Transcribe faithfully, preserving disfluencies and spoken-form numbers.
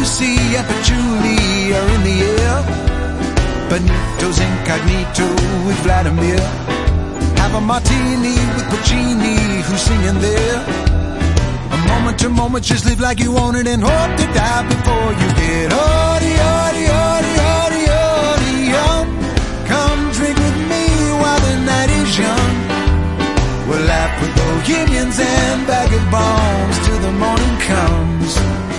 Lucy and Patchouli are in the air. Benito's incognito with Vladimir. Have a martini with Puccini, who's singing there. A moment to moment, just live like you want it and hope to die before you get hardy, hardy, hardy, hardy, hardy, young. Come drink with me while the night is young. We'll laugh with bohemians and vagabonds till the morning comes.